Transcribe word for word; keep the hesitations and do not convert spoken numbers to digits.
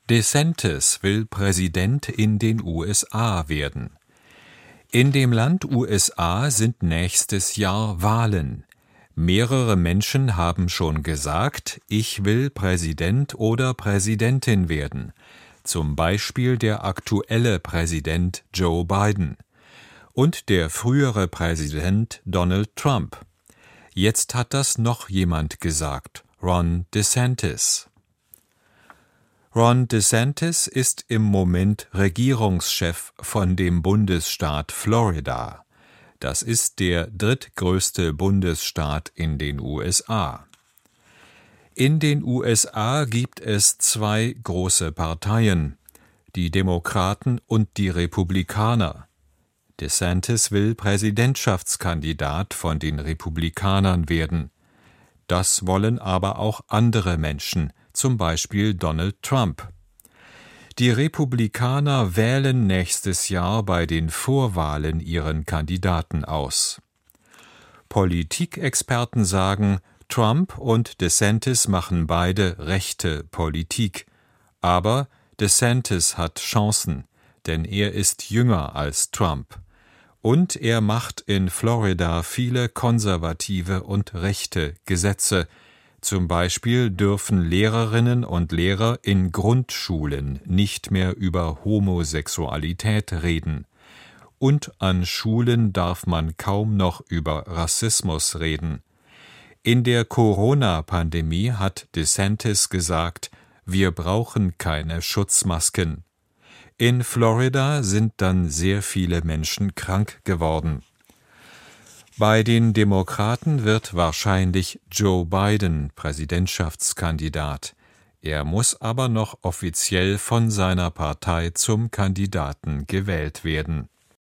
DeSantis will Präsident in den U S A werden. In dem Land U S A sind nächstes Jahr Wahlen. Mehrere Menschen haben schon gesagt, ich will Präsident oder Präsidentin werden. Zum Beispiel der aktuelle Präsident Joe Biden und der frühere Präsident Donald Trump. Jetzt hat das noch jemand gesagt, Ron DeSantis. Ron DeSantis ist im Moment Regierungschef von dem Bundesstaat Florida. Das ist der drittgrößte Bundesstaat in den U S A. In den U S A gibt es zwei große Parteien, die Demokraten und die Republikaner. DeSantis will Präsidentschaftskandidat von den Republikanern werden. Das wollen aber auch andere Menschen, zum Beispiel Donald Trump. Die Republikaner wählen nächstes Jahr bei den Vorwahlen ihren Kandidaten aus. Politikexperten sagen, Trump und DeSantis machen beide rechte Politik. Aber DeSantis hat Chancen, denn er ist jünger als Trump. Und er macht in Florida viele konservative und rechte Gesetze. Zum Beispiel dürfen Lehrerinnen und Lehrer in Grundschulen nicht mehr über Homosexualität reden. Und an Schulen darf man kaum noch über Rassismus reden. In der Corona-Pandemie hat DeSantis gesagt, wir brauchen keine Schutzmasken. In Florida sind dann sehr viele Menschen krank geworden. Bei den Demokraten wird wahrscheinlich Joe Biden Präsidentschaftskandidat. Er muss aber noch offiziell von seiner Partei zum Kandidaten gewählt werden.